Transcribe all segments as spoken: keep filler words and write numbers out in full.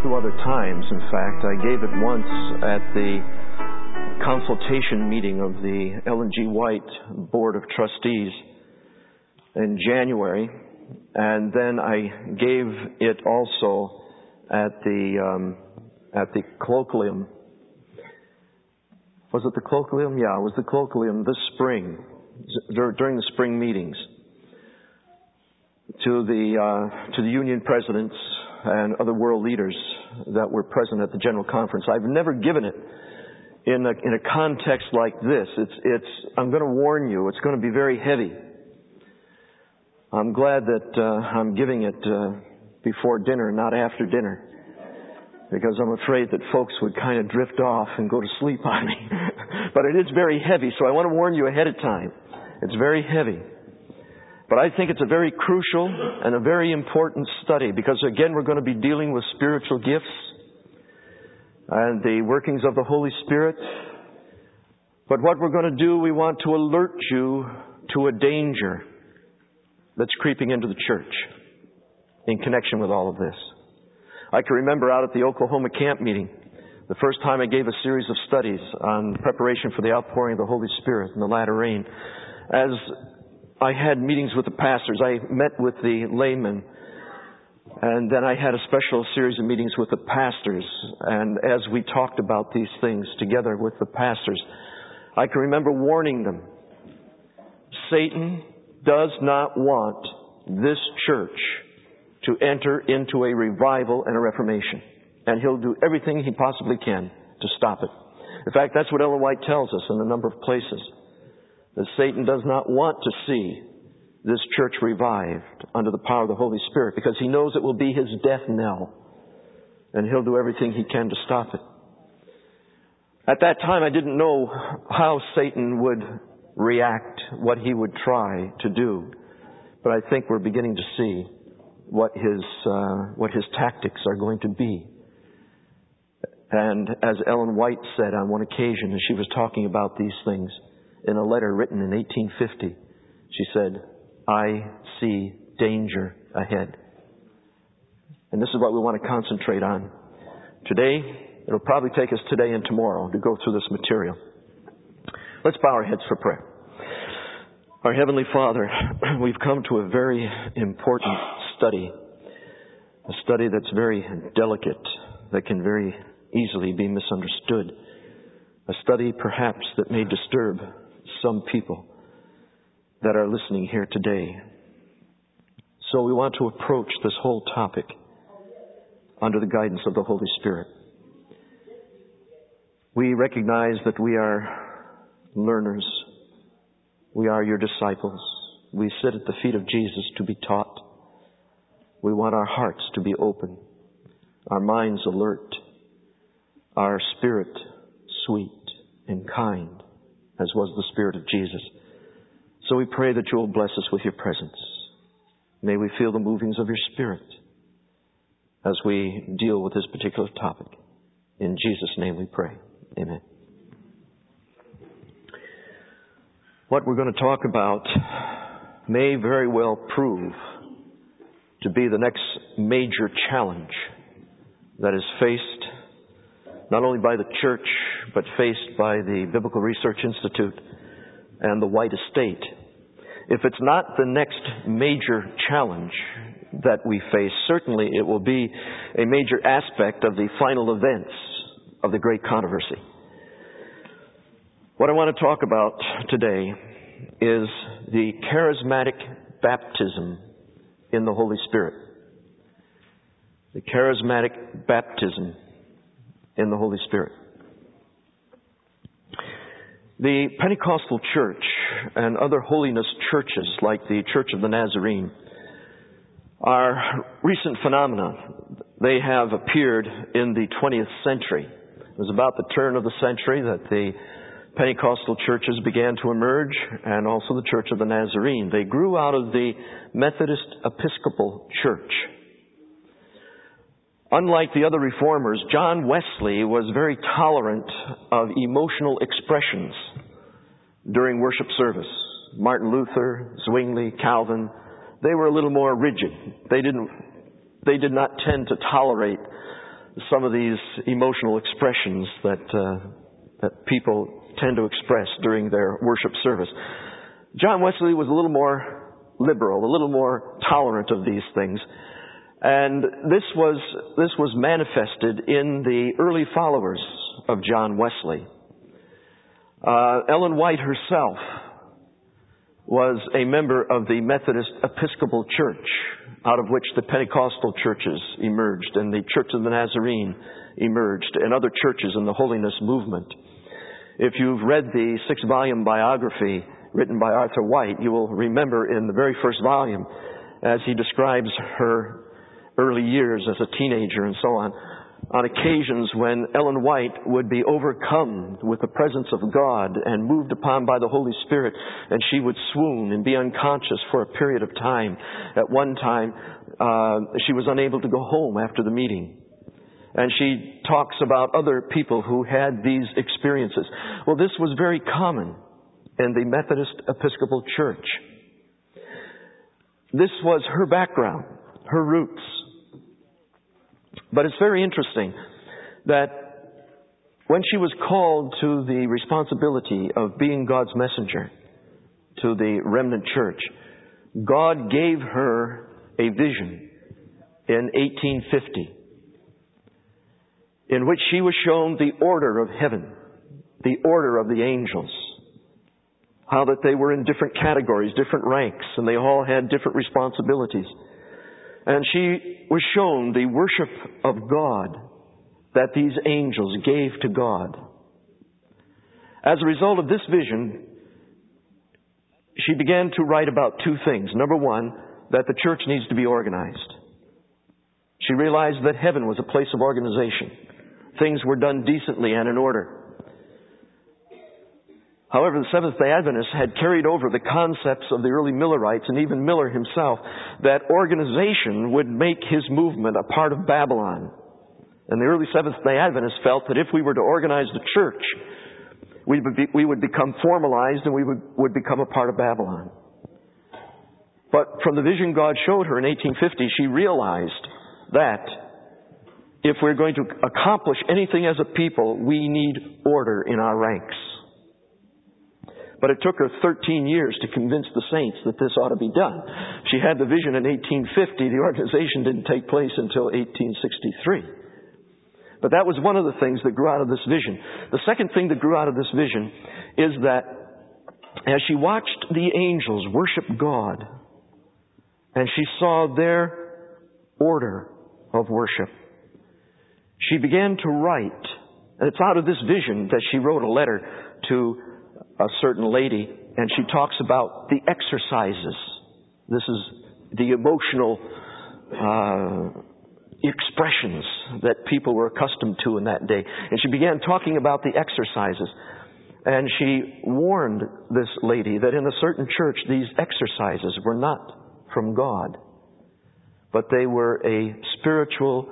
two other times, in fact. I gave it once at the consultation meeting of the Ellen G. White Board of Trustees in January, and then I gave it also at the um, at the colloquium. Was it the colloquium? Yeah, it was the colloquium this spring, during the spring meetings, to the uh, to the union presidents and other world leaders that were present at the General Conference. I've never given it in a, in a context like this. It's, it's, I'm going to warn you, it's going to be very heavy. I'm glad that uh, I'm giving it uh, before dinner, not after dinner, because I'm afraid that folks would kind of drift off and go to sleep on me. But it is very heavy, so I want to warn you ahead of time. It's very heavy. But I think it's a very crucial and a very important study, because again, we're going to be dealing with spiritual gifts and the workings of the Holy Spirit. But what we're going to do, we want to alert you to a danger that's creeping into the church in connection with all of this. I can remember out at the Oklahoma camp meeting, the first time I gave a series of studies on preparation for the outpouring of the Holy Spirit and the latter rain. As I had meetings with the pastors, I met with the laymen, and then I had a special series of meetings with the pastors. And as we talked about these things together with the pastors, I can remember warning them, Satan does not want this church to enter into a revival and a reformation. And he'll do everything he possibly can to stop it. In fact, that's what Ellen White tells us in a number of places. That Satan does not want to see this church revived under the power of the Holy Spirit, because he knows it will be his death knell, and he'll do everything he can to stop it. At that time, I didn't know how Satan would react, what he would try to do, but I think we're beginning to see what his uh, what his tactics are going to be. And as Ellen White said on one occasion, as she was talking about these things, in a letter written in eighteen fifty, she said, I see danger ahead. And this is what we want to concentrate on. Today, it'll probably take us today and tomorrow to go through this material. Let's bow our heads for prayer. Our Heavenly Father, we've come to a very important study, a study that's very delicate, that can very easily be misunderstood, a study perhaps that may disturb some people that are listening here today. So we want to approach this whole topic under the guidance of the Holy Spirit. We recognize that we are learners. We are your disciples. We sit at the feet of Jesus to be taught. We want our hearts to be open, our minds alert, our spirit sweet and kind, as was the Spirit of Jesus. So we pray that you will bless us with your presence. May we feel the movings of your Spirit as we deal with this particular topic. In Jesus' name we pray. Amen. What we're going to talk about may very well prove to be the next major challenge that is faced not only by the church, but faced by the Biblical Research Institute and the White Estate. If it's not the next major challenge that we face, certainly it will be a major aspect of the final events of the great controversy. What I want to talk about today is the charismatic baptism in the Holy Spirit. The charismatic baptism in the Holy Spirit. The Pentecostal church and other holiness churches like the Church of the Nazarene are recent phenomena. They have appeared in the twentieth century. It was about the turn of the century that the Pentecostal churches began to emerge, and also the Church of the Nazarene. They grew out of the Methodist Episcopal Church. Unlike the other reformers, John Wesley was very tolerant of emotional expressions during worship service. Martin Luther, Zwingli, Calvin, they were a little more rigid. They didn't, they did not tend to tolerate some of these emotional expressions that, uh, that people tend to express during their worship service. John Wesley was a little more liberal, a little more tolerant of these things. And this was, this was manifested in the early followers of John Wesley. Uh, Ellen White herself was a member of the Methodist Episcopal Church, out of which the Pentecostal churches emerged, and the Church of the Nazarene emerged, and other churches in the holiness movement. If you've read the six-volume biography written by Arthur White, you will remember in the very first volume, as he describes her early years as a teenager and so on, on occasions when Ellen White would be overcome with the presence of God and moved upon by the Holy Spirit, and she would swoon and be unconscious for a period of time. At one time, uh, she was unable to go home after the meeting. And she talks about other people who had these experiences. Well, this was very common in the Methodist Episcopal Church. This was her background, her roots. But it's very interesting that when she was called to the responsibility of being God's messenger to the remnant church, God gave her a vision in eighteen fifty in which she was shown the order of heaven, the order of the angels, how that they were in different categories, different ranks, and they all had different responsibilities. And she was shown the worship of God that these angels gave to God. As a result of this vision, she began to write about two things. Number one, that the church needs to be organized. She realized that heaven was a place of organization. Things were done decently and in order. However, the Seventh-day Adventists had carried over the concepts of the early Millerites, and even Miller himself, that organization would make his movement a part of Babylon. And the early Seventh-day Adventists felt that if we were to organize the church, we would, be, we would become formalized and we would, would become a part of Babylon. But from the vision God showed her in eighteen fifty, she realized that if we're going to accomplish anything as a people, we need order in our ranks. But it took her thirteen years to convince the saints that this ought to be done. She had the vision in eighteen fifty. The organization didn't take place until eighteen sixty-three. But that was one of the things that grew out of this vision. The second thing that grew out of this vision is that as she watched the angels worship God, and she saw their order of worship, she began to write. And it's out of this vision that she wrote a letter to a certain lady, and she talks about the exercises. This is the emotional uh, expressions that people were accustomed to in that day. And she began talking about the exercises. And she warned this lady that in a certain church, these exercises were not from God, but they were a spiritual,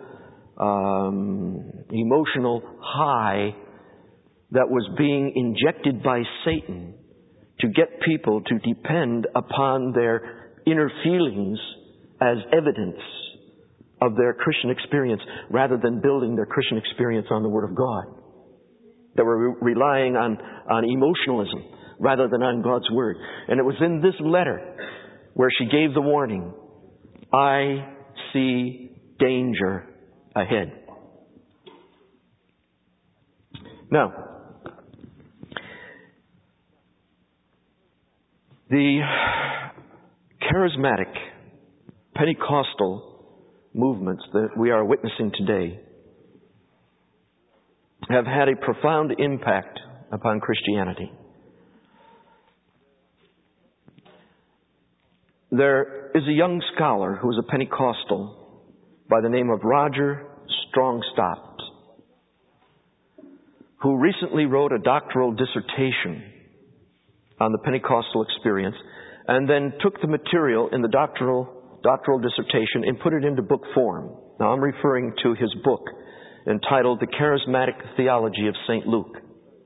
um, emotional high that was being injected by Satan to get people to depend upon their inner feelings as evidence of their Christian experience rather than building their Christian experience on the Word of God. They were re- relying on, on emotionalism rather than on God's Word. And it was in this letter where she gave the warning, I see danger ahead. Now, the charismatic Pentecostal movements that we are witnessing today have had a profound impact upon Christianity. There is a young scholar who is a Pentecostal by the name of Roger Strongstadt, who recently wrote a doctoral dissertation on the Pentecostal experience, and then took the material in the doctoral doctoral dissertation and put it into book form. Now I'm referring to his book entitled The Charismatic Theology of Saint Luke.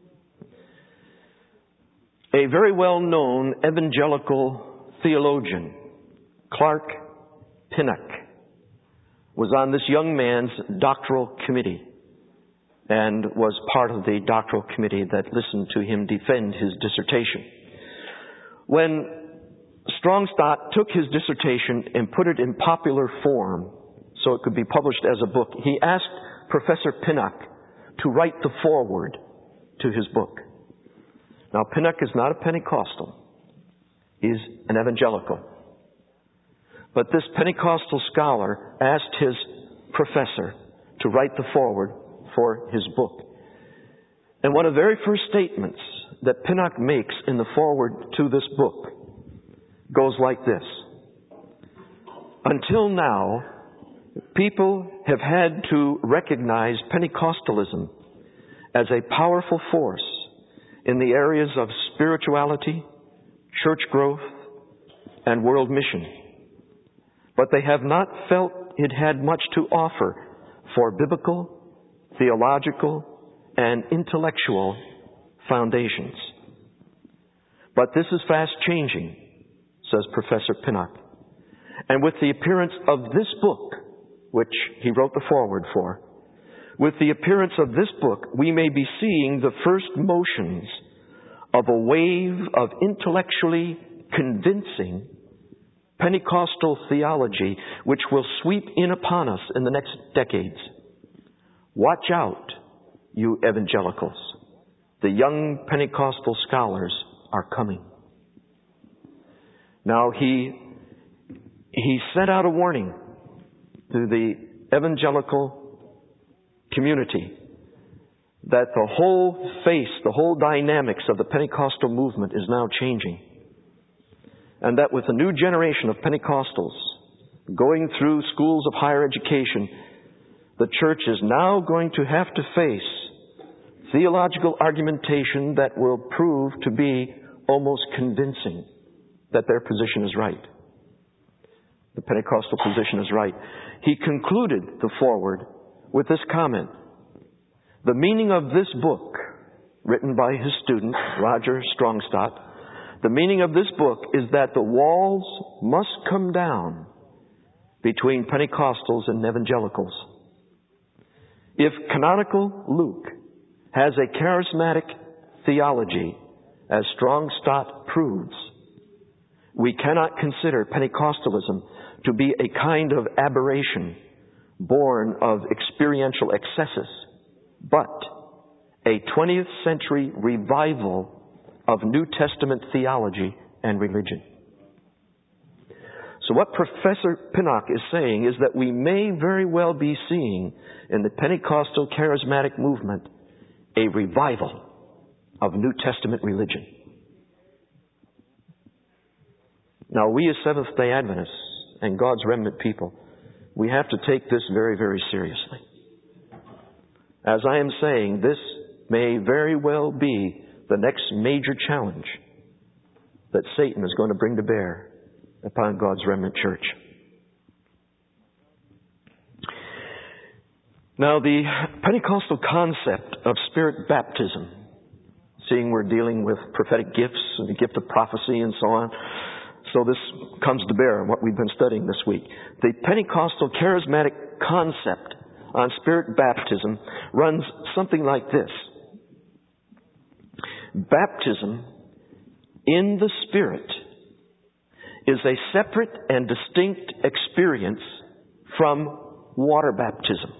A very well-known evangelical theologian, Clark Pinnock, was on this young man's doctoral committee and was part of the doctoral committee that listened to him defend his dissertation. When Strongstadt took his dissertation and put it in popular form so it could be published as a book, he asked Professor Pinnock to write the foreword to his book. Now, Pinnock is not a Pentecostal. He's an evangelical. But this Pentecostal scholar asked his professor to write the foreword for his book. And one of the very first statements that Pinnock makes in the foreword to this book goes like this. Until now, people have had to recognize Pentecostalism as a powerful force in the areas of spirituality, church growth, and world mission. But they have not felt it had much to offer for biblical, theological, and intellectual foundations. But this is fast changing, says Professor Pinnock. And with the appearance of this book, which he wrote the foreword for, with the appearance of this book, we may be seeing the first motions of a wave of intellectually convincing Pentecostal theology which will sweep in upon us in the next decades. Watch out, you evangelicals. The young Pentecostal scholars are coming. Now, he, he sent out a warning to the evangelical community that the whole face, the whole dynamics of the Pentecostal movement is now changing. And that with a new generation of Pentecostals going through schools of higher education, the church is now going to have to face theological argumentation that will prove to be almost convincing that their position is right. The Pentecostal position is right. He concluded the foreword with this comment. The meaning of this book, written by his student, Roger Strongstadt, the meaning of this book is that the walls must come down between Pentecostals and evangelicals. If canonical Luke has a charismatic theology, as Strongstadt proves, we cannot consider Pentecostalism to be a kind of aberration born of experiential excesses, but a twentieth century revival of New Testament theology and religion. So what Professor Pinnock is saying is that we may very well be seeing in the Pentecostal charismatic movement a revival of New Testament religion. Now, we as Seventh-day Adventists and God's remnant people, we have to take this very, very seriously. As I am saying, this may very well be the next major challenge that Satan is going to bring to bear upon God's remnant church. Now, the Pentecostal concept of Spirit baptism, seeing we're dealing with prophetic gifts and the gift of prophecy and so on, so this comes to bear on what we've been studying this week. The Pentecostal charismatic concept on Spirit baptism runs something like this. Baptism in the Spirit is a separate and distinct experience from water baptism.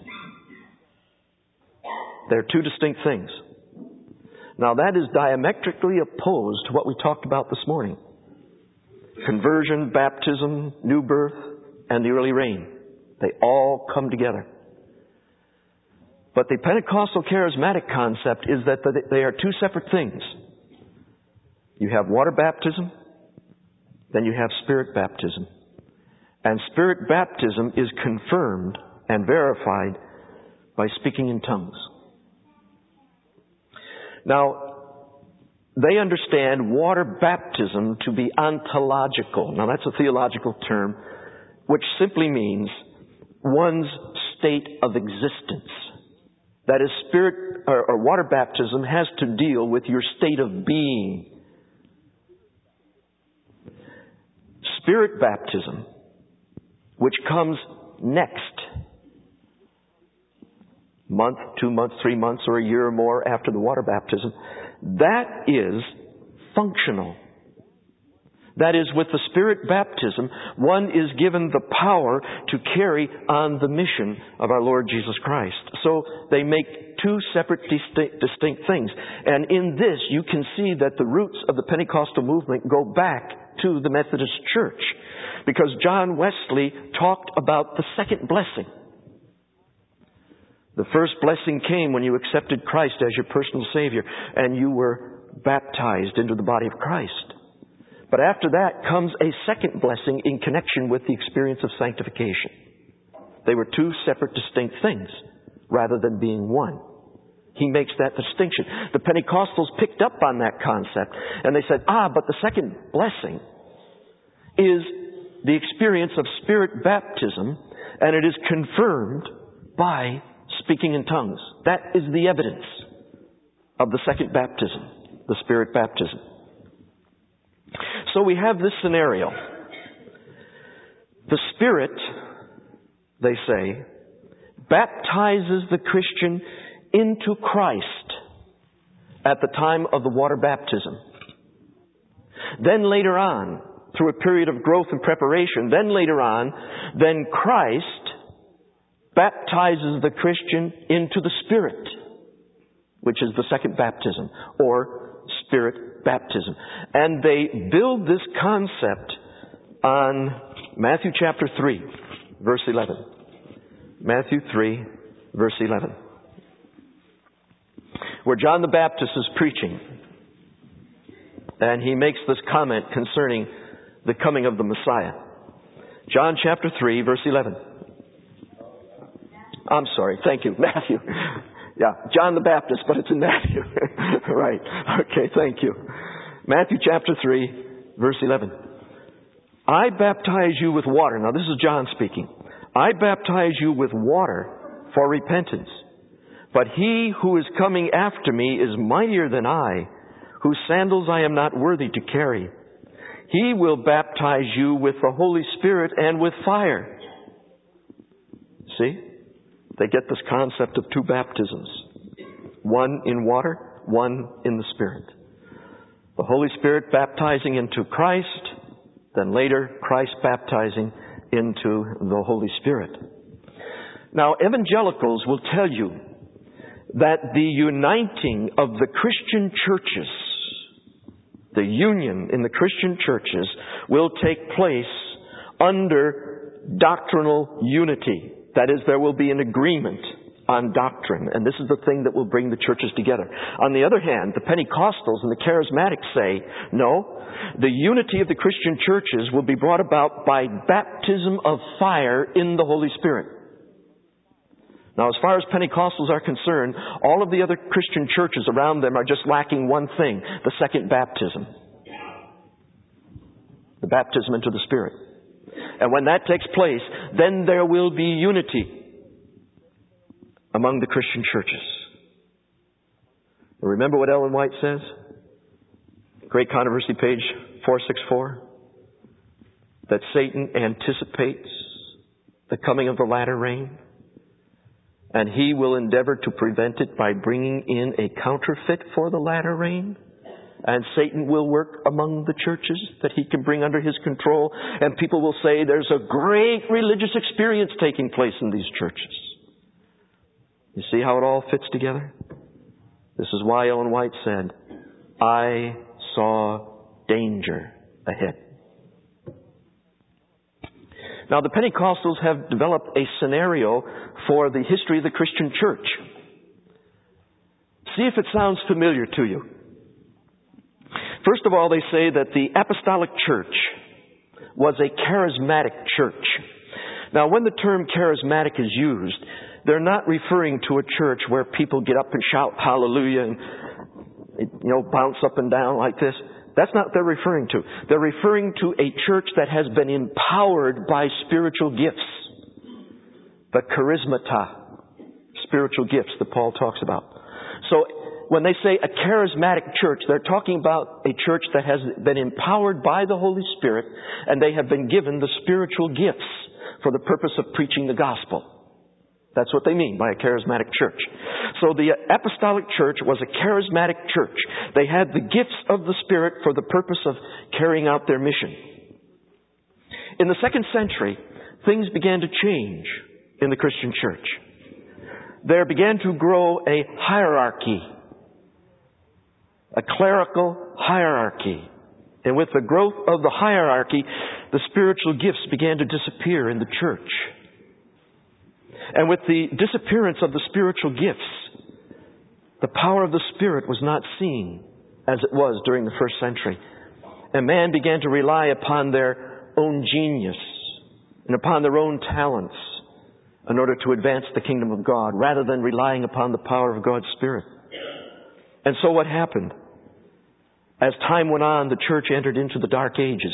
They're two distinct things. Now, that is diametrically opposed to what we talked about this morning. Conversion, baptism, new birth, and the early rain. They all come together. But the Pentecostal charismatic concept is that they are two separate things. You have water baptism, then you have Spirit baptism. And Spirit baptism is confirmed and verified by speaking in tongues. Now, they understand water baptism to be ontological. Now, that's a theological term, which simply means one's state of existence. That is, spirit or, or water baptism has to deal with your state of being. Spirit baptism, which comes next, month, two months, three months, or a year or more after the water baptism. That is functional. That is, with the Spirit baptism, one is given the power to carry on the mission of our Lord Jesus Christ. So they make two separate distinct, distinct things. And in this, you can see that the roots of the Pentecostal movement go back to the Methodist Church, because John Wesley talked about the second blessing. The first blessing came when you accepted Christ as your personal Savior and you were baptized into the body of Christ. But after that comes a second blessing in connection with the experience of sanctification. They were two separate, distinct things rather than being one. He makes that distinction. The Pentecostals picked up on that concept and they said, ah, but the second blessing is the experience of Spirit baptism, and it is confirmed by speaking in tongues. That is the evidence of the second baptism, the Spirit baptism. So we have this scenario. The Spirit, they say, baptizes the Christian into Christ at the time of the water baptism. Then later on, through a period of growth and preparation, then later on, then Christ baptizes the Christian into the Spirit, which is the second baptism, or Spirit baptism. And they build this concept on Matthew chapter three, verse eleven. Matthew three, verse eleven. Where John the Baptist is preaching, and he makes this comment concerning the coming of the Messiah. John chapter three, verse eleven. I'm sorry, thank you, Matthew. Yeah, John the Baptist, but it's in Matthew. Right. Okay, thank you. Matthew chapter three, verse eleven. I baptize you with water. Now this is John speaking. I baptize you with water for repentance. But he who is coming after me is mightier than I, whose sandals I am not worthy to carry. He will baptize you with the Holy Spirit and with fire. See? They get this concept of two baptisms. One in water, one in the Spirit. The Holy Spirit baptizing into Christ, then later Christ baptizing into the Holy Spirit. Now, evangelicals will tell you that the uniting of the Christian churches, the union in the Christian churches, will take place under doctrinal unity. That is, there will be an agreement on doctrine, and this is the thing that will bring the churches together. On the other hand, the Pentecostals and the Charismatics say, no, the unity of the Christian churches will be brought about by baptism of fire in the Holy Spirit. Now, as far as Pentecostals are concerned, all of the other Christian churches around them are just lacking one thing, the second baptism. The baptism into the Spirit. And when that takes place, then there will be unity among the Christian churches. Remember what Ellen White says? Great Controversy, page four sixty-four. That Satan anticipates the coming of the latter rain, and he will endeavor to prevent it by bringing in a counterfeit for the latter rain. And Satan will work among the churches that he can bring under his control. And people will say there's a great religious experience taking place in these churches. You see how it all fits together? This is why Ellen White said, I saw danger ahead. Now, the Pentecostals have developed a scenario for the history of the Christian church. See if it sounds familiar to you. First of all, they say that the apostolic church was a charismatic church. Now, when the term charismatic is used, they're not referring to a church where people get up and shout hallelujah and, you know, bounce up and down like this. That's not what they're referring to. They're referring to a church that has been empowered by spiritual gifts. The charismata, spiritual gifts that Paul talks about. So, when they say a charismatic church, they're talking about a church that has been empowered by the Holy Spirit, and they have been given the spiritual gifts for the purpose of preaching the gospel. That's what they mean by a charismatic church. So the apostolic church was a charismatic church. They had the gifts of the Spirit for the purpose of carrying out their mission. In the second century, things began to change in the Christian church. There began to grow a hierarchy, a clerical hierarchy. And with the growth of the hierarchy, the spiritual gifts began to disappear in the church. And with the disappearance of the spiritual gifts, the power of the Spirit was not seen as it was during the first century. And man began to rely upon their own genius and upon their own talents in order to advance the kingdom of God, rather than relying upon the power of God's Spirit. And so what happened? As time went on, the church entered into the dark ages.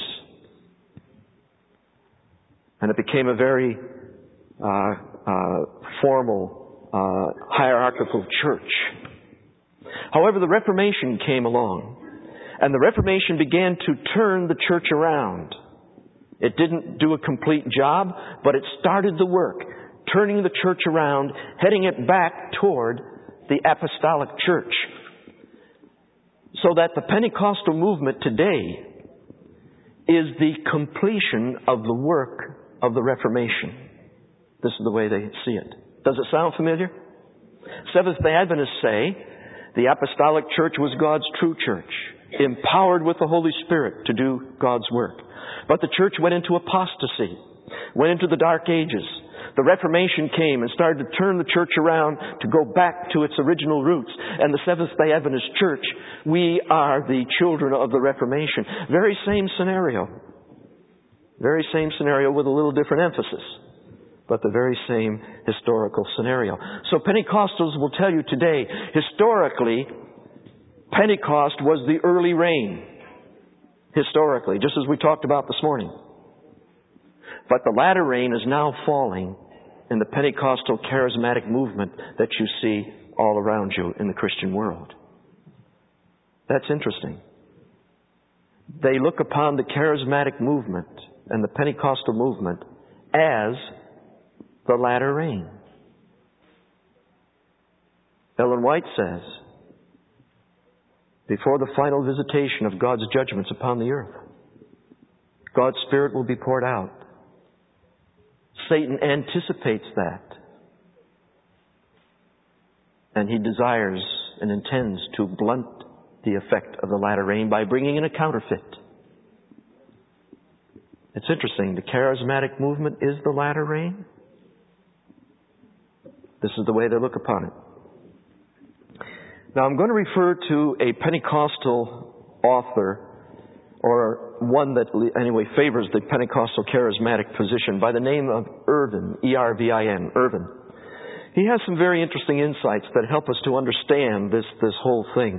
And it became a very uh, uh, formal, uh, hierarchical church. However, the Reformation came along. And the Reformation began to turn the church around. It didn't do a complete job, but it started the work, turning the church around, heading it back toward the apostolic church. So that the Pentecostal movement today is the completion of the work of the Reformation. This is the way they see it. Does it sound familiar? Seventh-day Adventists say the apostolic church was God's true church, empowered with the Holy Spirit to do God's work. But the church went into apostasy, went into the dark ages. The Reformation came and started to turn the church around to go back to its original roots. And the Seventh-day Adventist church, we are the children of the Reformation. Very same scenario. Very same scenario with a little different emphasis. But the very same historical scenario. So Pentecostals will tell you today, historically, Pentecost was the early rain. Historically, just as we talked about this morning. But the latter rain is now falling in the Pentecostal charismatic movement that you see all around you in the Christian world. That's interesting. They look upon the charismatic movement and the Pentecostal movement as the latter rain. Ellen White says, before the final visitation of God's judgments upon the earth, God's Spirit will be poured out. Satan anticipates that. And he desires and intends to blunt the effect of the latter rain by bringing in a counterfeit. It's interesting. The charismatic movement is the latter rain. This is the way they look upon it. Now I'm going to refer to a Pentecostal author, or one that anyway favors the Pentecostal charismatic position, by the name of Irvin, E R V I N, Irvin. He has some very interesting insights that help us to understand this, this whole thing.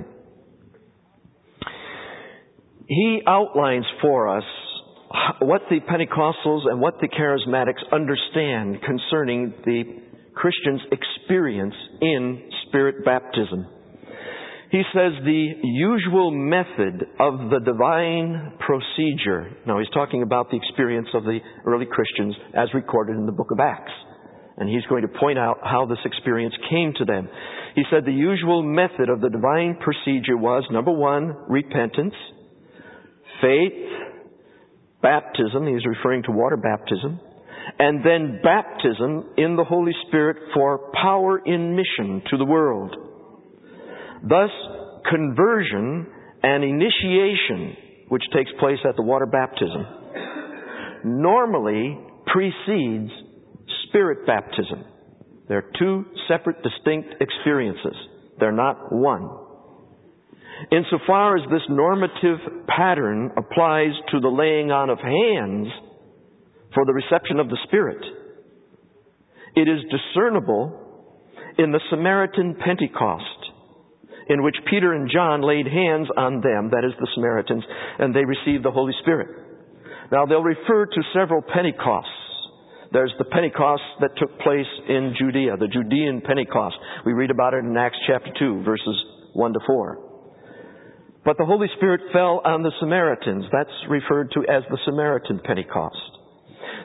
He outlines for us what the Pentecostals and what the charismatics understand concerning the Christian's experience in Spirit baptism. He says the usual method of the divine procedure. Now he's talking about the experience of the early Christians as recorded in the book of Acts. And he's going to point out how this experience came to them. He said the usual method of the divine procedure was, number one, repentance, faith, baptism. He's referring to water baptism. And then baptism in the Holy Spirit for power in mission to the world. Thus, conversion and initiation, which takes place at the water baptism, normally precedes Spirit baptism. They're two separate, distinct experiences. They're not one. Insofar as this normative pattern applies to the laying on of hands for the reception of the Spirit, it is discernible in the Samaritan Pentecost, in which Peter and John laid hands on them, that is the Samaritans, and they received the Holy Spirit. Now they'll refer to several Pentecosts. There's the Pentecost that took place in Judea, the Judean Pentecost. We read about it in Acts chapter two, verses one to four. But the Holy Spirit fell on the Samaritans. That's referred to as the Samaritan Pentecost.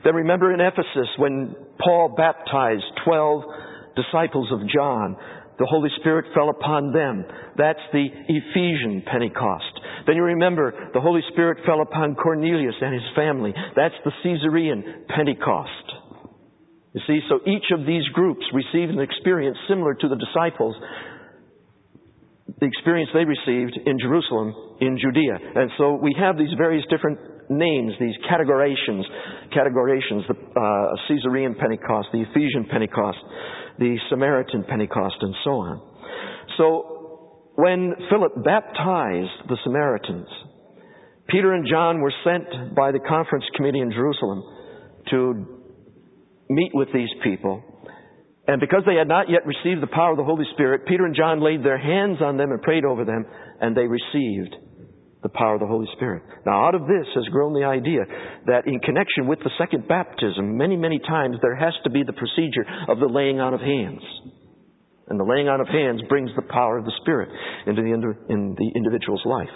Then remember in Ephesus when Paul baptized twelve disciples of John, the Holy Spirit fell upon them. That's the Ephesian Pentecost. Then you remember the Holy Spirit fell upon Cornelius and his family. That's the Caesarean Pentecost. You see, so each of these groups received an experience similar to the disciples, the experience they received in Jerusalem, in Judea. And so we have these various different names, these categorizations, categorizations, the uh, Caesarean Pentecost, the Ephesian Pentecost, the Samaritan Pentecost, and so on. So when Philip baptized the Samaritans, Peter and John were sent by the conference committee in Jerusalem to meet with these people. And because they had not yet received the power of the Holy Spirit, Peter and John laid their hands on them and prayed over them, and they received the power of the Holy Spirit. Now, out of this has grown the idea that in connection with the second baptism, many, many times there has to be the procedure of the laying on of hands. And the laying on of hands brings the power of the Spirit into the, in the individual's life.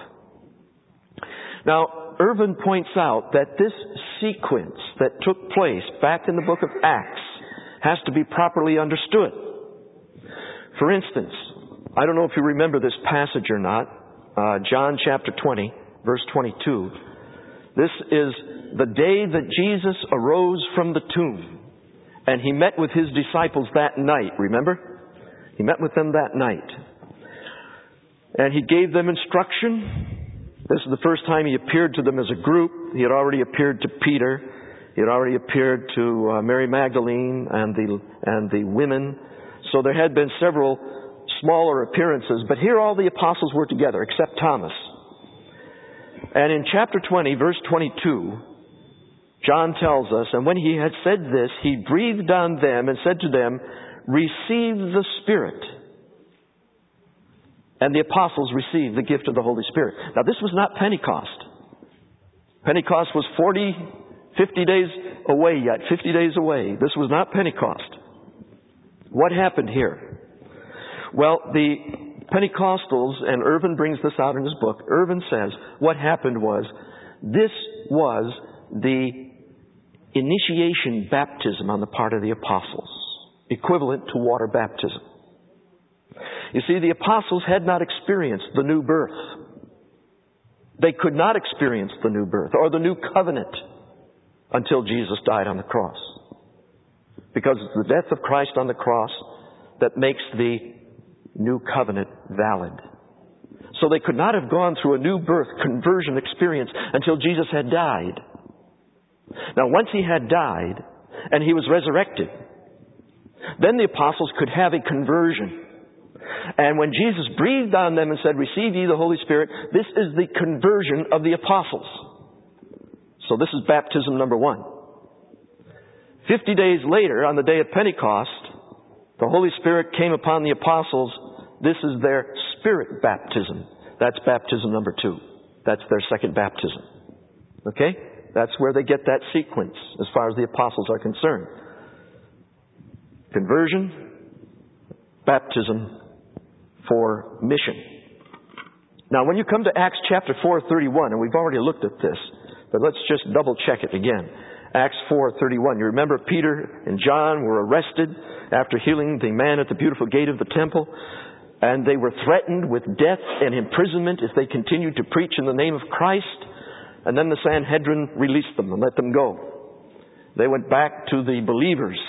Now, Irvin points out that this sequence that took place back in the book of Acts has to be properly understood. For instance, I don't know if you remember this passage or not, uh, John chapter twenty, verse twenty-two. This is the day that Jesus arose from the tomb, and He met with His disciples that night, remember? He met with them that night. And He gave them instruction. This is the first time He appeared to them as a group. He had already appeared to Peter. He had already appeared to uh, Mary Magdalene and the and the women. So there had been several smaller appearances, but here all the apostles were together, except Thomas. And in chapter twenty, verse twenty-two, John tells us, and when he had said this, he breathed on them and said to them, "Receive the Spirit." And the apostles received the gift of the Holy Spirit. Now this was not Pentecost. Pentecost was forty, fifty days away yet, fifty days away. This was not Pentecost. What happened here? Well, the Pentecostals, and Irvin brings this out in his book, Irvin says what happened was, this was the initiation baptism on the part of the apostles, equivalent to water baptism. You see, the apostles had not experienced the new birth. They could not experience the new birth or the new covenant until Jesus died on the cross. Because it's the death of Christ on the cross that makes the new covenant valid. So they could not have gone through a new birth conversion experience until Jesus had died. Now, once He had died and He was resurrected, then the apostles could have a conversion. And when Jesus breathed on them and said, "Receive ye the Holy Spirit," this is the conversion of the apostles. So this is baptism number one. Fifty days later, on the day of Pentecost, the Holy Spirit came upon the apostles. This is their Spirit baptism. That's baptism number two. That's their second baptism. Okay? That's where they get that sequence as far as the apostles are concerned. Conversion, baptism for mission. Now, when you come to Acts chapter four thirty-one, and we've already looked at this, but let's just double check it again. Acts four thirty-one. You remember Peter and John were arrested after healing the man at the beautiful gate of the temple, and they were threatened with death and imprisonment if they continued to preach in the name of Christ. And then the Sanhedrin released them and let them go. They went back to the believers,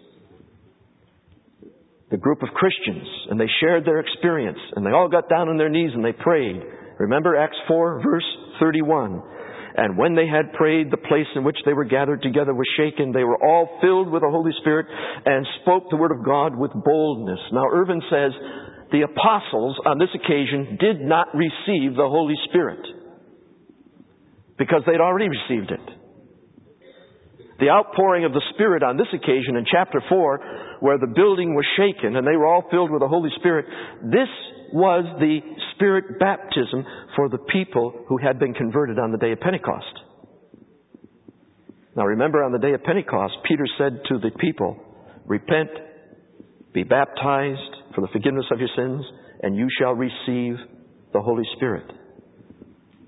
the group of Christians, and they shared their experience, and they all got down on their knees and they prayed. Remember Acts four verse thirty-one. And when they had prayed, the place in which they were gathered together was shaken. They were all filled with the Holy Spirit and spoke the word of God with boldness. Now, Irvin says the apostles on this occasion did not receive the Holy Spirit because they'd already received it. The outpouring of the Spirit on this occasion in chapter four, where the building was shaken and they were all filled with the Holy Spirit, this was the Spirit baptism for the people who had been converted on the day of Pentecost. Now remember, on the day of Pentecost, Peter said to the people, "Repent, be baptized for the forgiveness of your sins, and you shall receive the Holy Spirit."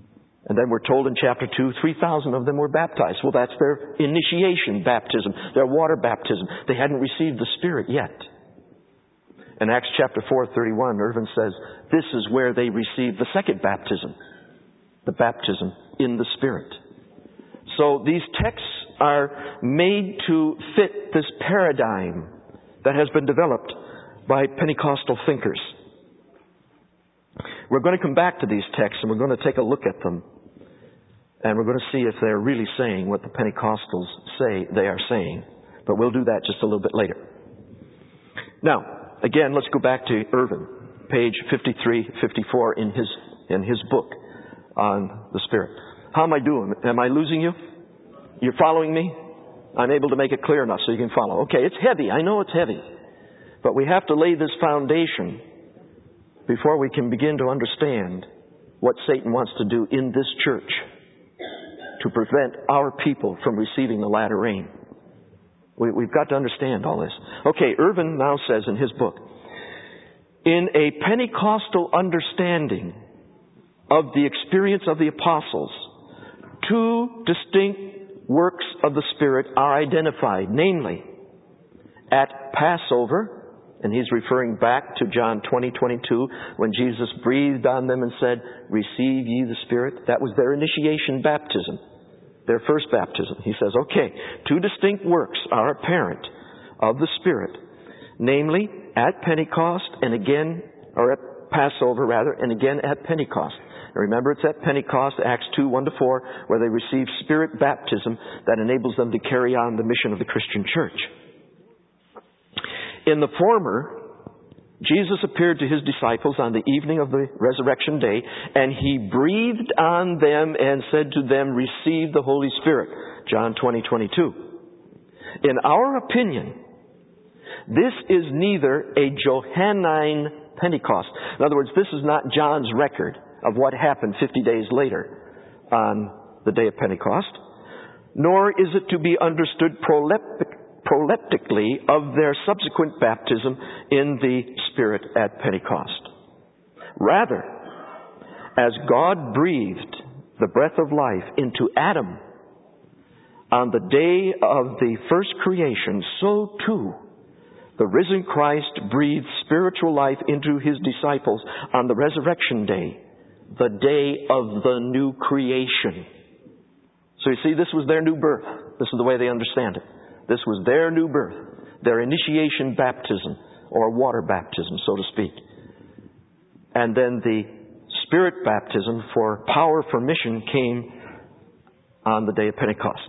And then we're told in chapter two, three thousand of them were baptized. Well, that's their initiation baptism, their water baptism. They hadn't received the Spirit yet. In Acts chapter four, thirty-one, Irvin says, this is where they received the second baptism, the baptism in the Spirit. So these texts are made to fit this paradigm that has been developed by Pentecostal thinkers. We're going to come back to these texts and we're going to take a look at them. And we're going to see if they're really saying what the Pentecostals say they are saying. But we'll do that just a little bit later. Now, again, let's go back to Irvin, page fifty-three, fifty-four in his, in his book on the Spirit. How am I doing? Am I losing you? You're following me? I'm able to make it clear enough so you can follow. Okay, it's heavy. I know it's heavy. But we have to lay this foundation before we can begin to understand what Satan wants to do in this church to prevent our people from receiving the latter rain. We, we've got to understand all this. Okay, Irvin now says in his book, in a Pentecostal understanding of the experience of the apostles, two distinct works of the Spirit are identified, namely, at Passover, and he's referring back to John twenty, twenty-two, when Jesus breathed on them and said, receive ye the Spirit. That was their initiation baptism, their first baptism. He says, okay, two distinct works are apparent of the Spirit, namely, at Pentecost and again, or at Passover rather, and again at Pentecost. And remember, it's at Pentecost, Acts two, one to four, where they receive Spirit baptism that enables them to carry on the mission of the Christian church. In the former, Jesus appeared to his disciples on the evening of the resurrection day, and he breathed on them and said to them, receive the Holy Spirit. John twenty, twenty-two. In our opinion, this is neither a Johannine Pentecost. In other words, this is not John's record of what happened fifty days later on the day of Pentecost, nor is it to be understood proleptic proleptically of their subsequent baptism in the Spirit at Pentecost. Rather, as God breathed the breath of life into Adam on the day of the first creation, so too the risen Christ breathed spiritual life into his disciples on the resurrection day, the day of the new creation. So you see, this was their new birth. This is the way they understand it. This was their new birth, their initiation baptism, or water baptism, so to speak. And then the Spirit baptism for power for mission came on the day of Pentecost.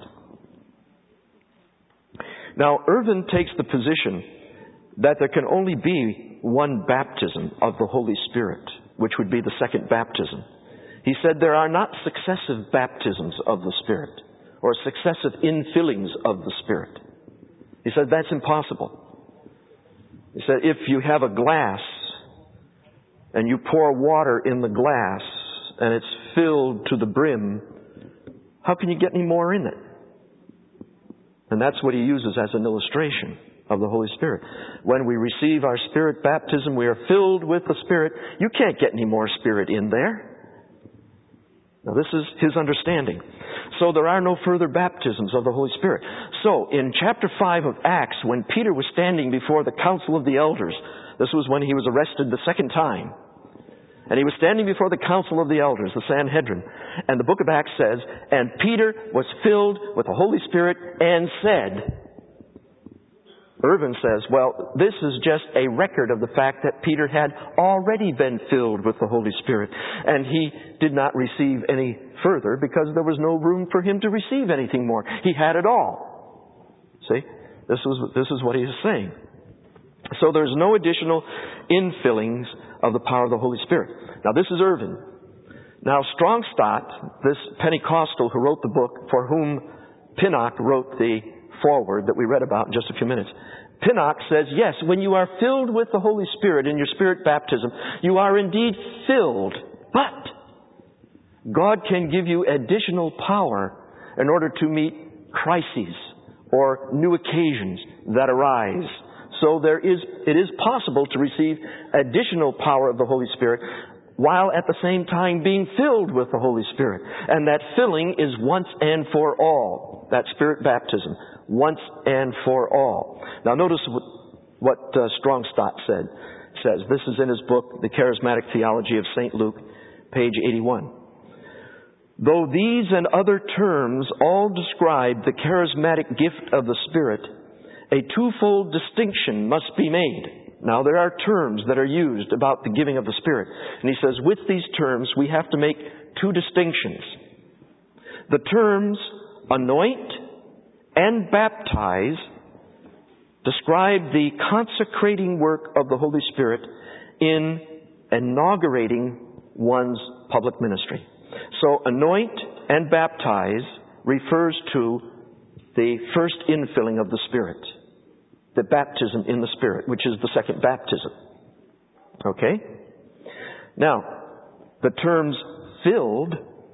Now, Irvin takes the position that there can only be one baptism of the Holy Spirit, which would be the second baptism. He said there are not successive baptisms of the Spirit, or successive infillings of the Spirit. He said that's impossible. He said if you have a glass and you pour water in the glass and it's filled to the brim, how can you get any more in it? And that's what he uses as an illustration of the Holy Spirit. When we receive our Spirit baptism, we are filled with the Spirit. You can't get any more Spirit in there. Now, this is his understanding. So there are no further baptisms of the Holy Spirit. So in chapter five of Acts, when Peter was standing before the council of the elders, this was when he was arrested the second time, and he was standing before the council of the elders, the Sanhedrin, and the book of Acts says, and Peter was filled with the Holy Spirit and said, Irvin says, well, this is just a record of the fact that Peter had already been filled with the Holy Spirit, and he did not receive any further because there was no room for him to receive anything more. He had it all. See? This was, this is what he is saying. So there's no additional infillings of the power of the Holy Spirit. Now, this is Irvin. Now, Strongstadt, this Pentecostal who wrote the book, for whom Pinnock wrote the forward that we read about in just a few minutes. Pinnock says, yes, when you are filled with the Holy Spirit in your Spirit baptism, you are indeed filled, but God can give you additional power in order to meet crises or new occasions that arise. So there is, it is possible to receive additional power of the Holy Spirit while at the same time being filled with the Holy Spirit. And that filling is once and for all. That Spirit baptism, once and for all. Now notice what, what uh, Strongstadt said, says. This is in his book, The Charismatic Theology of Saint Luke, page eighty-one. Though these and other terms all describe the charismatic gift of the Spirit, a twofold distinction must be made. Now, there are terms that are used about the giving of the Spirit. And he says, with these terms, we have to make two distinctions. The terms anoint and baptize describe the consecrating work of the Holy Spirit in inaugurating one's public ministry. So, anoint and baptize refers to the first infilling of the Spirit. The baptism in the Spirit, which is the second baptism. Okay? Now, the terms filled,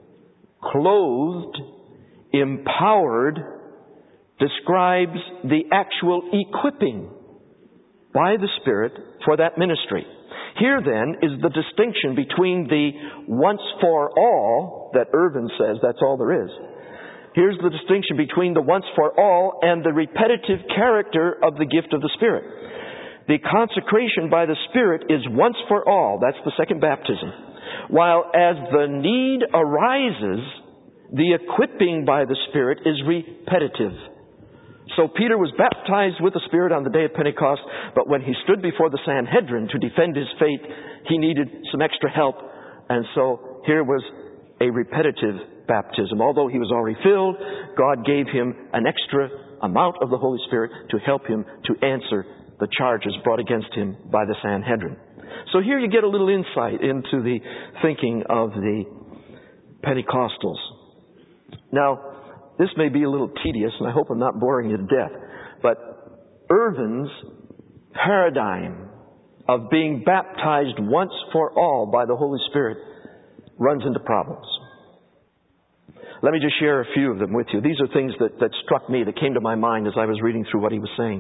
clothed, empowered describes the actual equipping by the Spirit for that ministry. Here then is the distinction between the once for all that Irvin says that's all there is. Here's the distinction between the once for all and the repetitive character of the gift of the Spirit. The consecration by the Spirit is once for all. That's the second baptism. While as the need arises, the equipping by the Spirit is repetitive. So Peter was baptized with the Spirit on the day of Pentecost, but when he stood before the Sanhedrin to defend his faith, he needed some extra help. And so here was a repetitive baptism. Although he was already filled, God gave him an extra amount of the Holy Spirit to help him to answer the charges brought against him by the Sanhedrin. So here you get a little insight into the thinking of the Pentecostals. Now, this may be a little tedious, and I hope I'm not boring you to death, but Irvin's paradigm of being baptized once for all by the Holy Spirit runs into problems. Let me just share a few of them with you. These are things that, that struck me, that came to my mind as I was reading through what he was saying.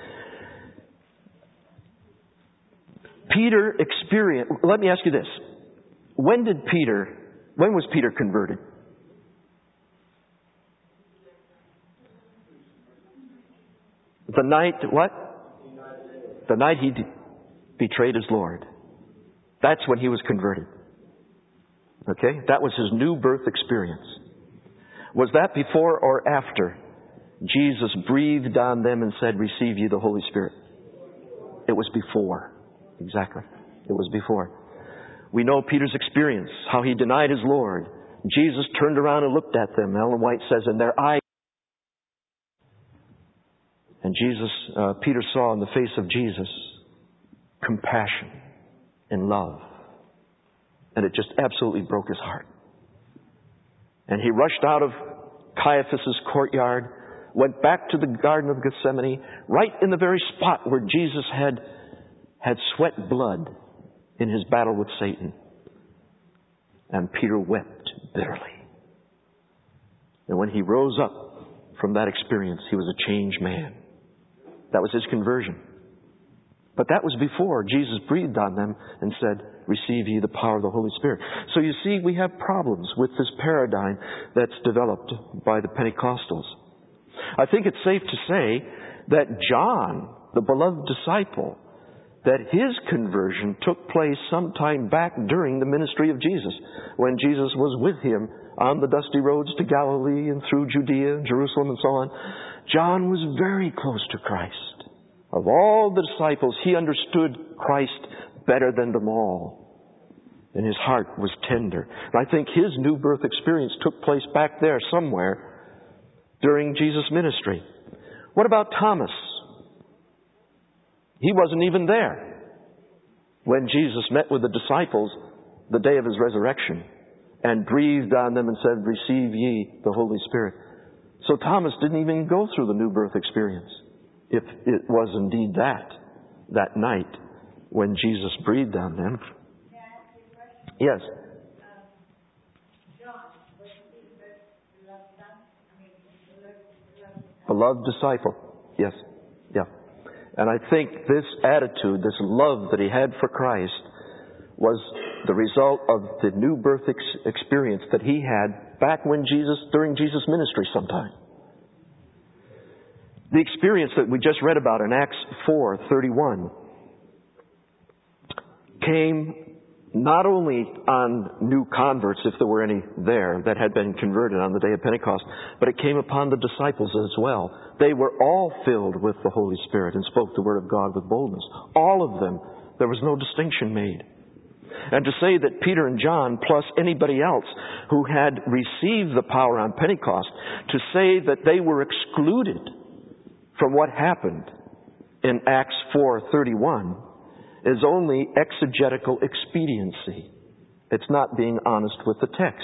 Peter experienced, let me ask you this. When did Peter, when was Peter converted? The night, what? The night he de- betrayed his Lord. That's when he was converted. Okay? That was his new birth experience. Was that before or after Jesus breathed on them and said, receive ye the Holy Spirit? It was before. Exactly. It was before. We know Peter's experience, how he denied his Lord. Jesus turned around and looked at them. Ellen White says, in their eyes. And Jesus, uh, Peter saw in the face of Jesus compassion and love. And it just absolutely broke his heart. And he rushed out of Caiaphas' courtyard, went back to the Garden of Gethsemane, right in the very spot where Jesus had, had sweat blood in his battle with Satan. And Peter wept bitterly. And when he rose up from that experience, he was a changed man. That was his conversion. But that was before Jesus breathed on them and said, receive ye the power of the Holy Spirit. So you see, we have problems with this paradigm that's developed by the Pentecostals. I think it's safe to say that John, the beloved disciple, that his conversion took place sometime back during the ministry of Jesus, when Jesus was with him on the dusty roads to Galilee and through Judea and Jerusalem and so on. John was very close to Christ. Of all the disciples, he understood Christ better than them all. And his heart was tender. And I think his new birth experience took place back there somewhere during Jesus' ministry. What about Thomas? He wasn't even there when Jesus met with the disciples the day of his resurrection and breathed on them and said, receive ye the Holy Spirit. So Thomas didn't even go through the new birth experience, if it was indeed that, that night when Jesus breathed on them. Yes. Beloved disciple. Yes. Yeah. And I think this attitude, this love that he had for Christ was the result of the new birth ex- experience that he had back when Jesus, during Jesus' ministry sometime. The experience that we just read about in Acts four thirty-one came not only on new converts, if there were any there that had been converted on the day of Pentecost, but it came upon the disciples as well. They were all filled with the Holy Spirit and spoke the word of God with boldness. All of them. There was no distinction made. And to say that Peter and John, plus anybody else who had received the power on Pentecost, to say that they were excluded from what happened in Acts four thirty-one is only exegetical expediency. It's not being honest with the text.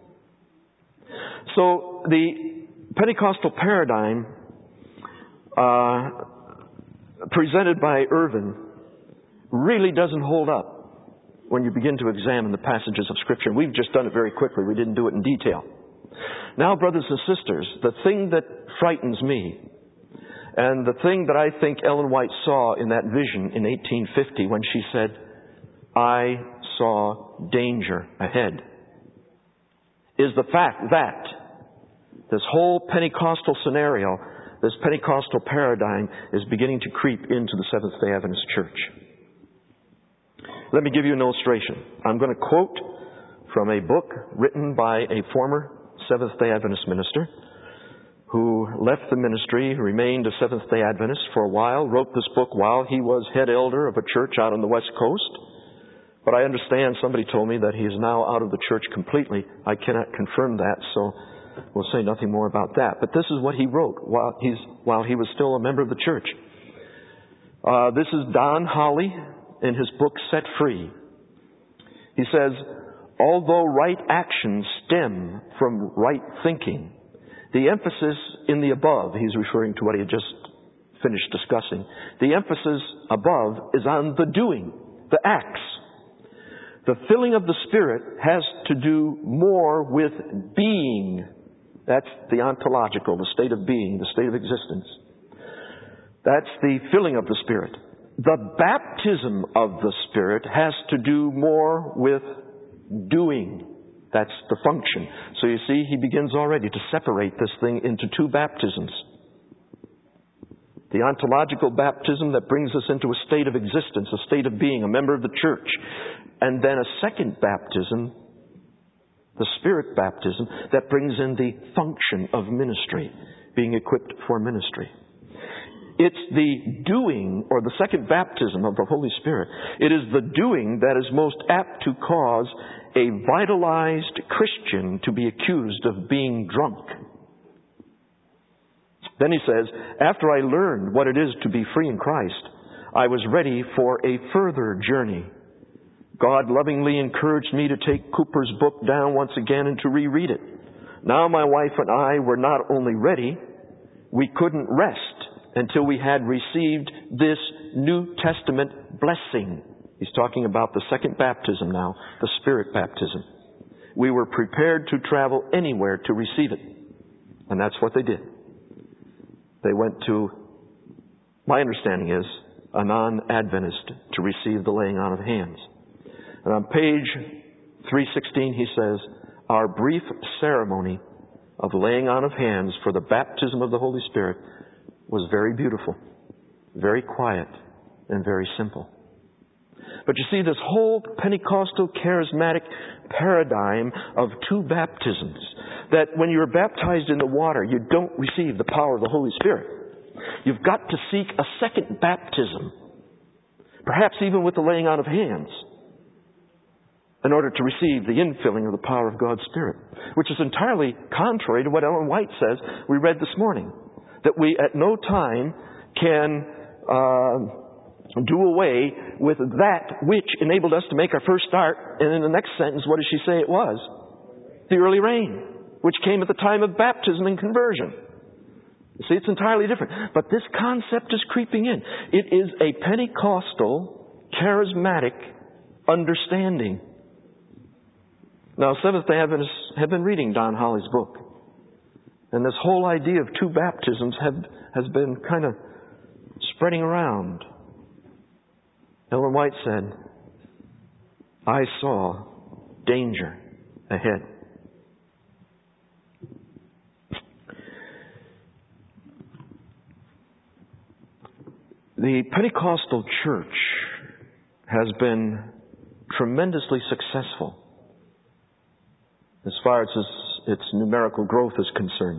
So the Pentecostal paradigm uh, presented by Irvin really doesn't hold up when you begin to examine the passages of Scripture. We've just done it very quickly. We didn't do it in detail. Now, brothers and sisters, the thing that frightens me, and the thing that I think Ellen White saw in that vision in eighteen fifty when she said, "I saw danger ahead," is the fact that this whole Pentecostal scenario, this Pentecostal paradigm, is beginning to creep into the Seventh-day Adventist Church. Let me give you an illustration. I'm going to quote from a book written by a former Seventh-day Adventist minister who left the ministry, remained a Seventh-day Adventist for a while, wrote this book while he was head elder of a church out on the West Coast. But I understand somebody told me that he is now out of the church completely. I cannot confirm that, so we'll say nothing more about that. But this is what he wrote while, he's, while he was still a member of the church. Uh, this is Don Holly in his book, Set Free. He says, although right actions stem from right thinking, the emphasis in the above, he's referring to what he had just finished discussing, the emphasis above is on the doing, the acts. The filling of the Spirit has to do more with being. That's the ontological, the state of being, the state of existence. That's the filling of the Spirit. The baptism of the Spirit has to do more with doing. That's the function. So you see, he begins already to separate this thing into two baptisms. The ontological baptism that brings us into a state of existence, a state of being, a member of the church. And then a second baptism, the Spirit baptism, that brings in the function of ministry, being equipped for ministry. It's the doing, or the second baptism of the Holy Spirit. It is the doing that is most apt to cause a vitalized Christian to be accused of being drunk. Then he says, after I learned what it is to be free in Christ, I was ready for a further journey. God lovingly encouraged me to take Cooper's book down once again and to reread it. Now my wife and I were not only ready, we couldn't rest until we had received this New Testament blessing. He's talking about the second baptism now, the Spirit baptism. We were prepared to travel anywhere to receive it. And that's what they did. They went to, my understanding is, a non-Adventist to receive the laying on of hands. And on page three sixteen he says, our brief ceremony of laying on of hands for the baptism of the Holy Spirit was very beautiful, very quiet, and very simple. But you see, this whole Pentecostal charismatic paradigm of two baptisms, that when you're baptized in the water, you don't receive the power of the Holy Spirit. You've got to seek a second baptism, perhaps even with the laying on of hands, in order to receive the infilling of the power of God's Spirit, which is entirely contrary to what Ellen White says we read this morning, that we at no time can uh, do away with that which enabled us to make our first start. And in the next sentence, what does she say it was? The early rain, which came at the time of baptism and conversion. You see, it's entirely different. But this concept is creeping in. It is a Pentecostal, charismatic understanding. Now, Seventh-day Adventists have been reading Don Holly's book. And this whole idea of two baptisms have, has been kind of spreading around. Ellen White said, I saw danger ahead. The Pentecostal church has been tremendously successful as far as its, its numerical growth is concerned.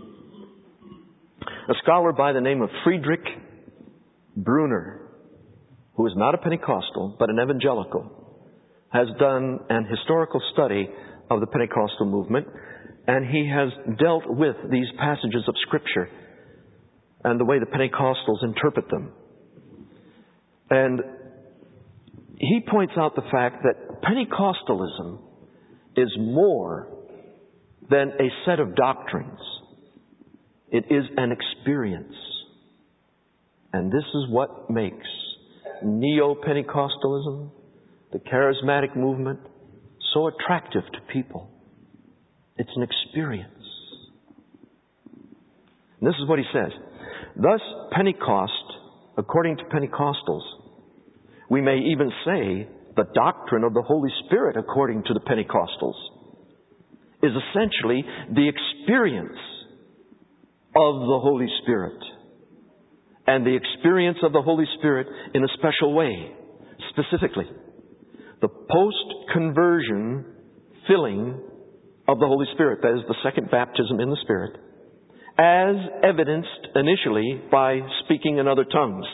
A scholar by the name of Friedrich Brunner, who is not a Pentecostal but an evangelical, has done an historical study of the Pentecostal movement, and he has dealt with these passages of Scripture and the way the Pentecostals interpret them. And he points out the fact that Pentecostalism is more than a set of doctrines. It is an experience. And this is what makes Neo-Pentecostalism, the charismatic movement, so attractive to people. It's an experience. And this is what he says. Thus, Pentecost, according to Pentecostals, we may even say the doctrine of the Holy Spirit, according to the Pentecostals, is essentially the experience of the Holy Spirit. And the experience of the Holy Spirit in a special way. Specifically, the post-conversion filling of the Holy Spirit. That is the second baptism in the Spirit. As evidenced initially by speaking in other tongues.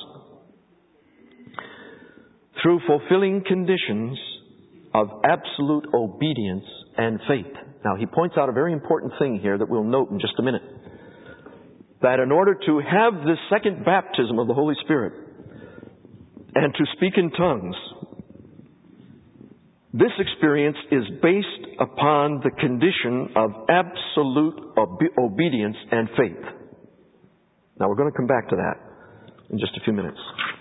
Through fulfilling conditions of absolute obedience and faith. Now, he points out a very important thing here that we'll note in just a minute. That in order to have this second baptism of the Holy Spirit and to speak in tongues, this experience is based upon the condition of absolute obe- obedience and faith. Now, we're going to come back to that in just a few minutes.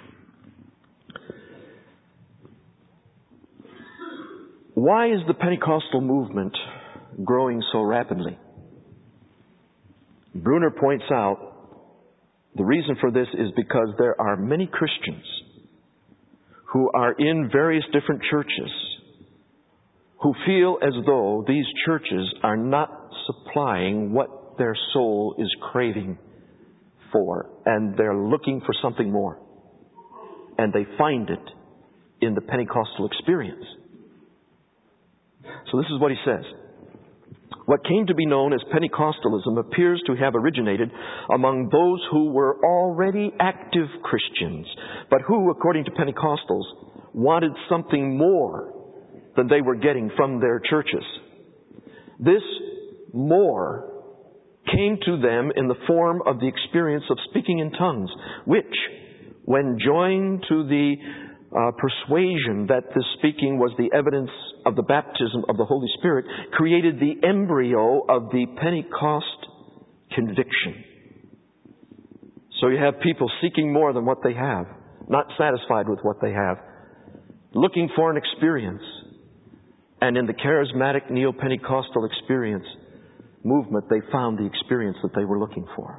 Why is the Pentecostal movement growing so rapidly? Brunner points out the reason for this is because there are many Christians who are in various different churches who feel as though these churches are not supplying what their soul is craving for, and they're looking for something more. And they find it in the Pentecostal experience. So this is what he says. What came to be known as Pentecostalism appears to have originated among those who were already active Christians, but who, according to Pentecostals, wanted something more than they were getting from their churches. This more came to them in the form of the experience of speaking in tongues, which, when joined to the Uh, persuasion that this speaking was the evidence of the baptism of the Holy Spirit, created the embryo of the Pentecost conviction. So you have people seeking more than what they have, not satisfied with what they have, looking for an experience. And in the charismatic Neo-Pentecostal experience movement, they found the experience that they were looking for.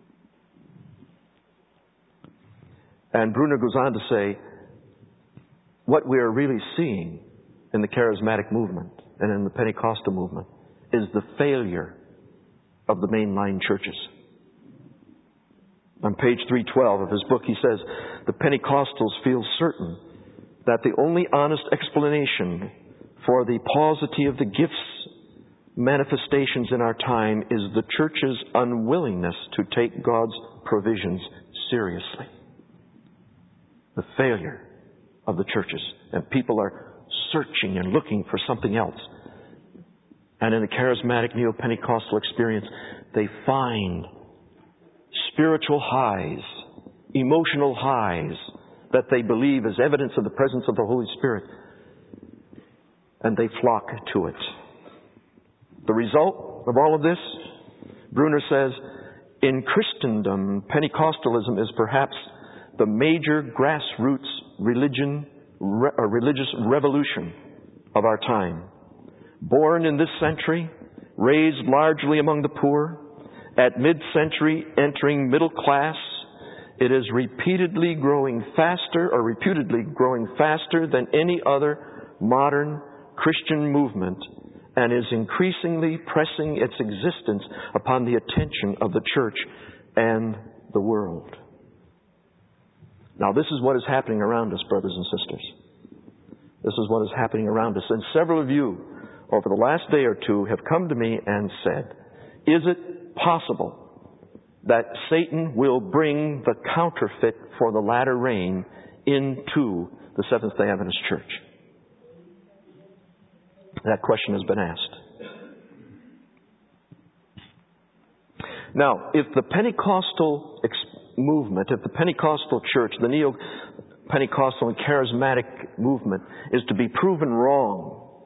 And Brunner goes on to say, what we are really seeing in the charismatic movement and in the Pentecostal movement is the failure of the mainline churches. On page three twelve of his book, he says, the Pentecostals feel certain that the only honest explanation for the paucity of the gifts manifestations in our time is the church's unwillingness to take God's provisions seriously. The failure of the churches. And people are searching and looking for something else. And in the charismatic Neo-Pentecostal experience, they find spiritual highs, emotional highs that they believe is evidence of the presence of the Holy Spirit. And they flock to it. The result of all of this, Brunner says, in Christendom, Pentecostalism is perhaps the major grassroots religion, re, or religious revolution of our time. Born in this century, raised largely among the poor, at mid-century entering middle class, it is repeatedly growing faster, or reputedly growing faster than any other modern Christian movement and is increasingly pressing its existence upon the attention of the church and the world. Now, this is what is happening around us, brothers and sisters. This is what is happening around us. And several of you, over the last day or two, have come to me and said, is it possible that Satan will bring the counterfeit for the latter rain into the Seventh-day Adventist Church? That question has been asked. Now, if the Pentecostal ex- movement, if the Pentecostal church, the Neo-Pentecostal and Charismatic movement is to be proven wrong,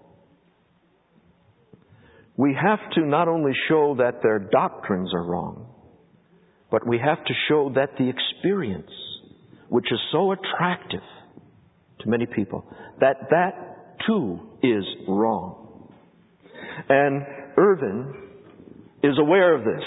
we have to not only show that their doctrines are wrong, but we have to show that the experience, which is so attractive to many people, that that too is wrong. And Irvin is aware of this.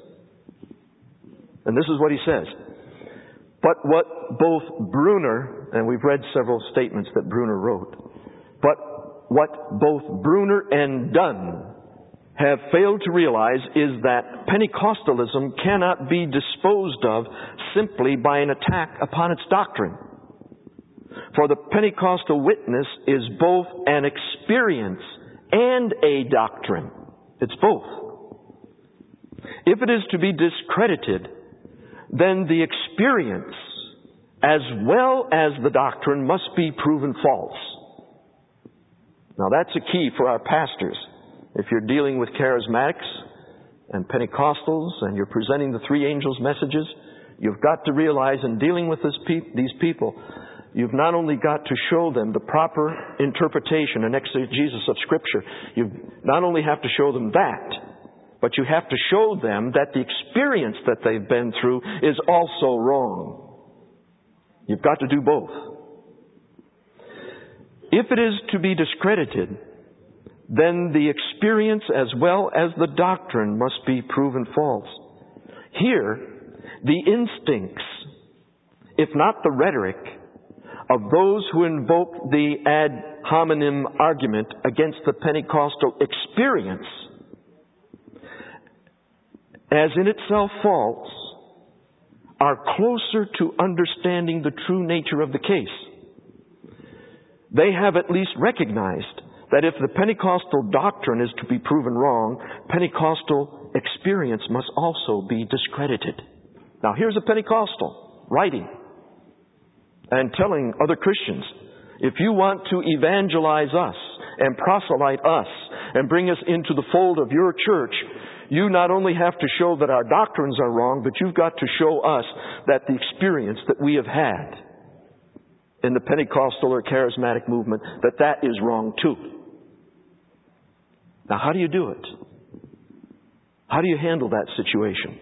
And this is what he says. But what both Bruner, and we've read several statements that Bruner wrote, but what both Bruner and Dunn have failed to realize is that Pentecostalism cannot be disposed of simply by an attack upon its doctrine. For the Pentecostal witness is both an experience and a doctrine. It's both. If it is to be discredited, then the experience as well as the doctrine must be proven false. Now that's a key for our pastors. If you're dealing with charismatics and Pentecostals and you're presenting the three angels messages, you've got to realize in dealing with this pe- these people, you've not only got to show them the proper interpretation and exegesis of Scripture, you not only have to show them that, but you have to show them that the experience that they've been through is also wrong. You've got to do both. If it is to be discredited, then the experience as well as the doctrine must be proven false. Here, the instincts, if not the rhetoric, of those who invoke the ad hominem argument against the Pentecostal experience as in itself false, are closer to understanding the true nature of the case. They have at least recognized that if the Pentecostal doctrine is to be proven wrong, Pentecostal experience must also be discredited. Now here's a Pentecostal writing and telling other Christians, if you want to evangelize us and proselyte us and bring us into the fold of your church, you not only have to show that our doctrines are wrong, but you've got to show us that the experience that we have had in the Pentecostal or charismatic movement, that that is wrong too. Now, how do you do it? How do you handle that situation?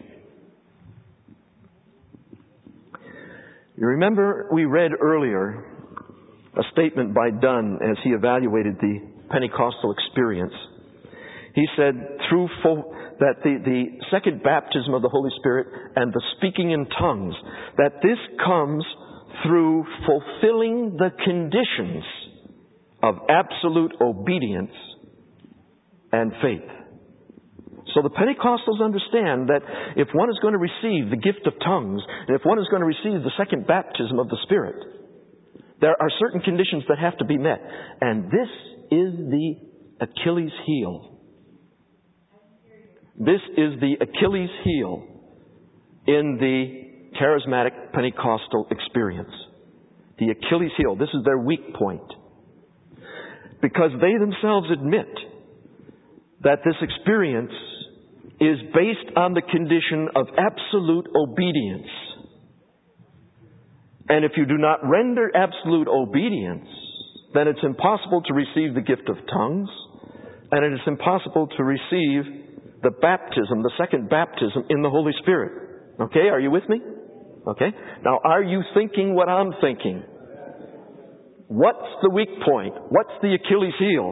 You remember we read earlier a statement by Dunn as he evaluated the Pentecostal experience. He said through fo- that the, the second baptism of the Holy Spirit and the speaking in tongues, that this comes through fulfilling the conditions of absolute obedience and faith. So the Pentecostals understand that if one is going to receive the gift of tongues, and if one is going to receive the second baptism of the Spirit, there are certain conditions that have to be met. And this is the Achilles heel. This is the Achilles heel in the charismatic Pentecostal experience. The Achilles heel. This is their weak point. Because they themselves admit that this experience is based on the condition of absolute obedience. And if you do not render absolute obedience, then it's impossible to receive the gift of tongues, and it is impossible to receive the baptism, the second baptism in the Holy Spirit. Okay, are you with me? Okay. Now, are you thinking what I'm thinking? What's the weak point? What's the Achilles heel?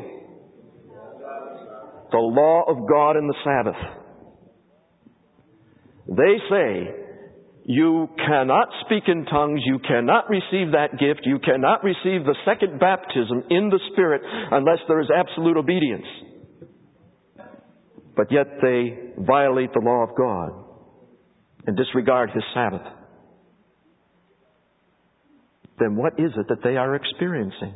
The law of God and the Sabbath. They say, You cannot speak in tongues. You cannot receive that gift. You cannot receive the second baptism in the Spirit unless there is absolute obedience. But yet they violate the law of God and disregard His Sabbath. Then what is it that they are experiencing?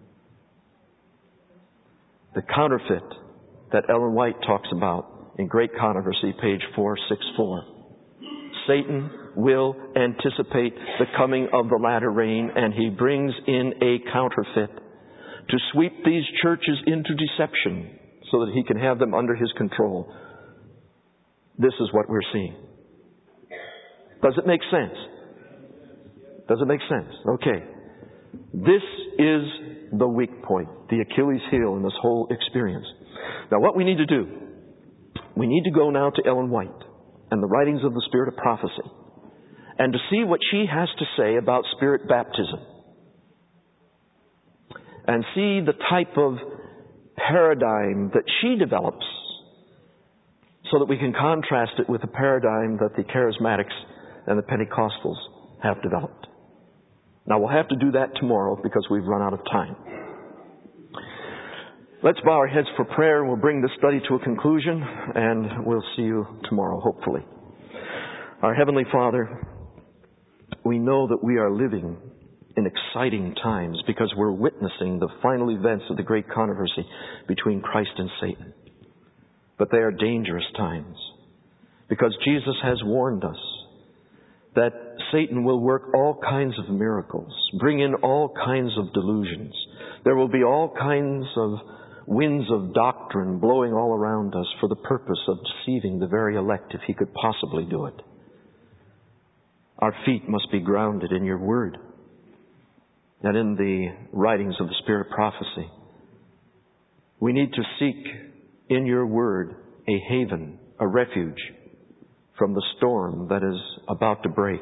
The counterfeit that Ellen White talks about in Great Controversy, page four sixty-four. Satan will anticipate the coming of the latter rain, and he brings in a counterfeit to sweep these churches into deception so that he can have them under his control. This is what we're seeing. Does it make sense? Does it make sense? Okay. This is the weak point, the Achilles heel in this whole experience. Now what we need to do, we need to go now to Ellen White and the writings of the Spirit of Prophecy, and to see what she has to say about Spirit baptism. And see the type of paradigm that she develops so that we can contrast it with the paradigm that the Charismatics and the Pentecostals have developed. Now we'll have to do that tomorrow because we've run out of time. Let's bow our heads for prayer and we'll bring this study to a conclusion, and we'll see you tomorrow, hopefully. Our Heavenly Father, we know that we are living in exciting times because we're witnessing the final events of the great controversy between Christ and Satan. But they are dangerous times because Jesus has warned us that Satan will work all kinds of miracles, bring in all kinds of delusions. There will be all kinds of winds of doctrine blowing all around us for the purpose of deceiving the very elect if he could possibly do it. Our feet must be grounded in your word and in the writings of the Spirit of Prophecy. We need to seek in your word a haven, a refuge from the storm that is about to break.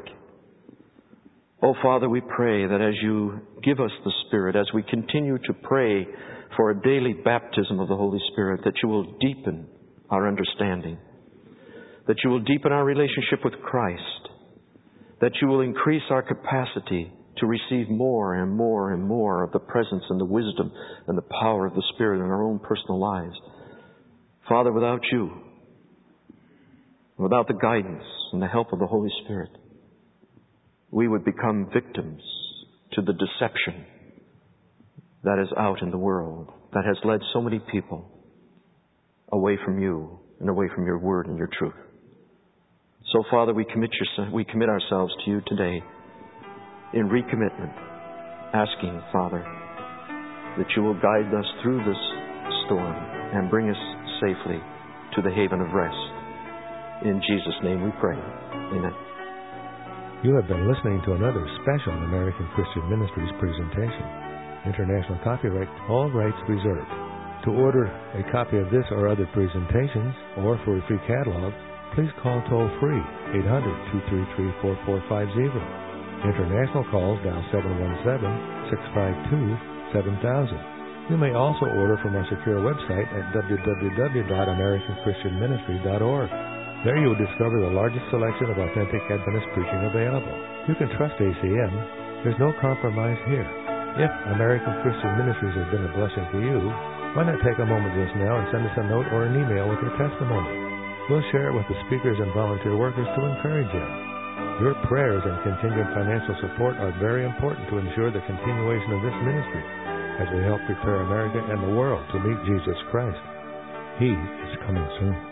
Oh, Father, we pray that as you give us the Spirit, as we continue to pray for a daily baptism of the Holy Spirit, that you will deepen our understanding, that you will deepen our relationship with Christ, that you will increase our capacity to receive more and more and more of the presence and the wisdom and the power of the Spirit in our own personal lives. Father, without you, without the guidance and the help of the Holy Spirit, we would become victims to the deception that is out in the world, that has led so many people away from you and away from your word and your truth. So, Father, we commit, your, we commit ourselves to you today in recommitment, asking, Father, that you will guide us through this storm and bring us safely to the haven of rest. In Jesus' name we pray. Amen. You have been listening to another special American Christian Ministries presentation. International copyright, all rights reserved. To order a copy of this or other presentations, or for a free catalog, please call toll-free eight hundred, two three three, four four five zero. International calls dial seven one seven, six five two, seven thousand. You may also order from our secure website at w w w dot american christian ministry dot org. There you will discover the largest selection of authentic Adventist preaching available. You can trust A C M. There's no compromise here. If American Christian Ministries has been a blessing to you, why not take a moment just now and send us a note or an email with your testimony? We'll share it with the speakers and volunteer workers to encourage you. Your prayers and contingent financial support are very important to ensure the continuation of this ministry as we help prepare America and the world to meet Jesus Christ. He is coming soon.